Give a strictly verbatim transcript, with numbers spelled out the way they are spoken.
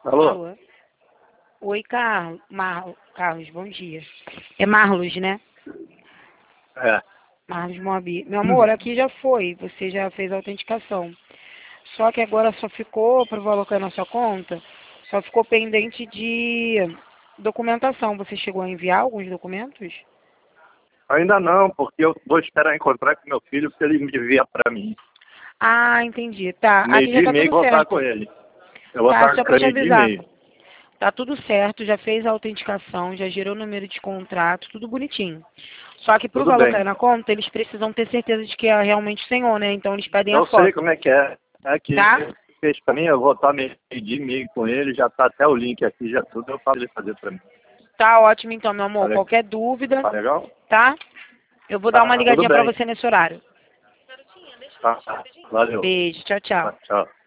Alô? Alô? Oi, Carlos. Mar... Carlos, bom dia. É Marlos, né? É. Marlos Moabi. Meu amor, aqui já foi. Você já fez a autenticação. Só que agora só ficou, para colocar na sua conta, só ficou pendente de documentação. Você chegou a enviar alguns documentos? Ainda não, porque eu vou esperar encontrar com meu filho, porque ele me envia pra mim. Ah, entendi. Tá. Meio Aqui já dia e tá meio tudo vou estar certo. com ele. Eu vou Tá, estar só com pra ele te meio dia e avisar. meio. Tá tudo certo, já fez a autenticação, já gerou o número de contrato, tudo bonitinho. Só que pro Tudo valor bem. cair na conta, eles precisam ter certeza de que é realmente o senhor, né? Então eles pedem a Eu sei foto, como é que é. É que tá? ele fez pra mim, eu vou estar meio dia e meio com ele, já tá até o link aqui, já tudo, eu faço ele fazer pra mim. Tá ótimo então, meu Tá, amor. le... Qualquer dúvida, tá legal? tá? Eu vou dar uma Tá, tudo ligadinha pra bem. você nesse horário. Tá, valeu. Beijo, tchau, tchau. Tá, tchau.